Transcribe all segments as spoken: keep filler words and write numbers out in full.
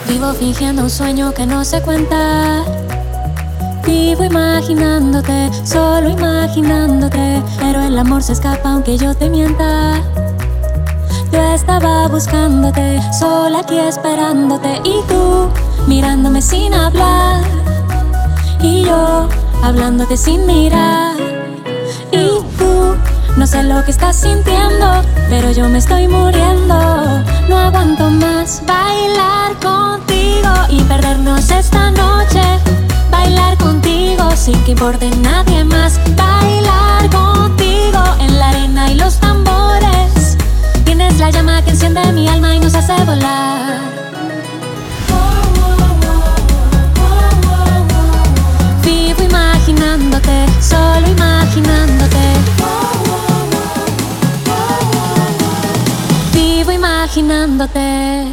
Vivo fingiendo un sueño que no se cuenta. Vivo imaginándote, solo imaginándote, pero el amor se escapa aunque yo te mienta. Yo estaba buscándote, sola aquí esperándote, y tú mirándome sin hablar, y yo hablándote sin mirar. Y tú no sé lo que estás sintiendo, pero yo me estoy muriendo. No aguanto más bailar contigo y perdernos esta noche. Bailar contigo sin que importe nadie más. Bailar contigo en la arena y los tambores. Tienes la llama que enciende mi alma y nos hace volar. Vivo imaginándote, solo imaginándote. Vivo imaginándote.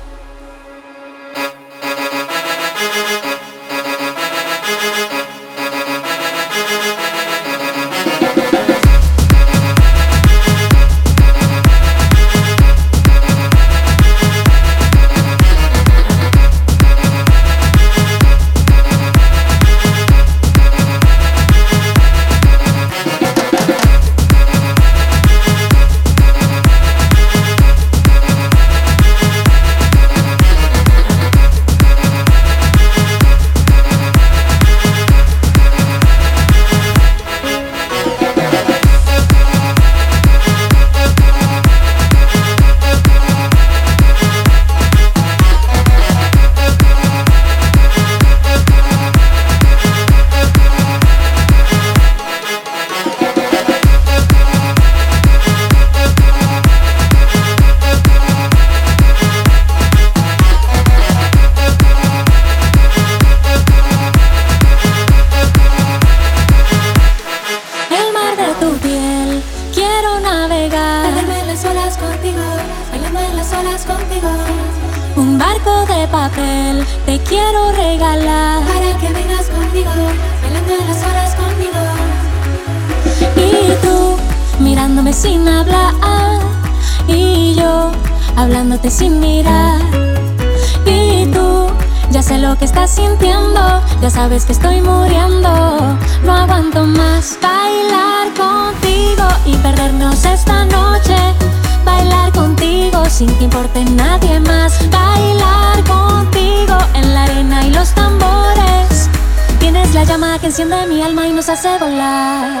Un barco de papel te quiero regalar para que vengas conmigo, bailando en las olas conmigo. Y tú mirándome sin hablar, y yo hablándote sin mirar. Y tú ya sé lo que estás sintiendo, ya sabes que estoy muriendo. No aguanto más bailar contigo y perdernos esta noche. Bailar contigo sin que importe nadie más. Bailar contigo en la arena y los tambores. Tienes la llama que enciende mi alma y nos hace volar.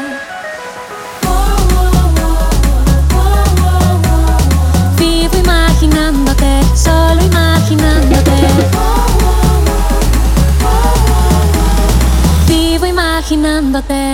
Vivo imaginándote, solo imaginándote. Vivo imaginándote.